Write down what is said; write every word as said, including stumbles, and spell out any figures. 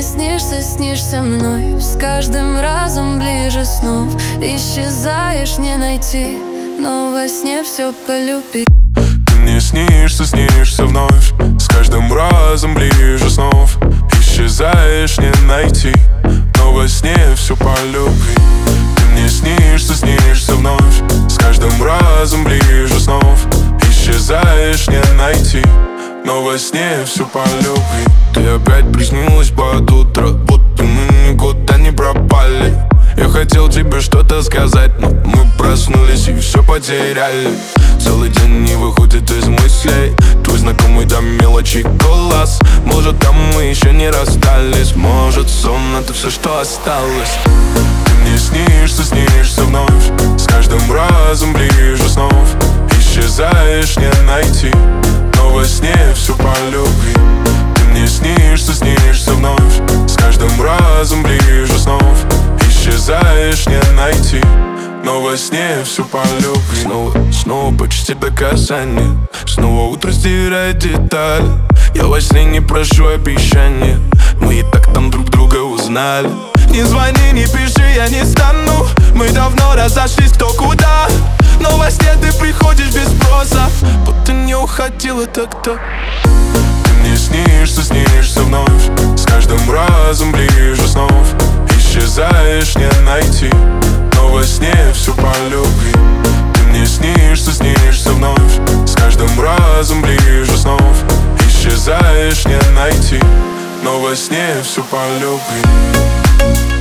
снишься, снишься мной, с каждым разом ближе снов. Исчезаешь, не найти, но во сне все полюбить. Ты мне снишься, снишься вновь, с каждым разом ближе снов. Исчезаешь, не найти, но во сне все по любви. Ты мне снишься, снишься вновь, с каждым разом ближе снов. Исчезаешь, не найти, но во сне все по любви. Ты опять приснилась под утро, будто мы никуда не пропали. Я хотел тебе что-то сказать, но мы проснулись и все потеряли. Целый день не выходит из мыслей твой знакомый до мелочи голос. Может, там мы еще не расстались, может, сон — это все, что осталось. Ты мне снишься, снишься вновь, с каждым разом ближе снов. Исчезаешь, не найти, но во сне все по любви. Ты мне снишься, снишься вновь, с каждым разом ближе снов. Исчезаешь, не найти, но во сне все по любви. Снова, снова почти до касания, снова утро стирает детали. Я во сне не прошу обещания, мы и так там друг друга узнали. Не звони, не пиши, я не стану, мы давно разошлись кто куда. Но во сне ты приходишь без спроса, будто не уходила тогда. Ты мне снишься, снишься вновь, с каждым разом ближе снов. Исчезаешь, не найти, но во сне все по любви. Ты мне снишься, снишься вновь, с каждым разом ближе снов. Исчезаешь, не найти, но во сне все по любви.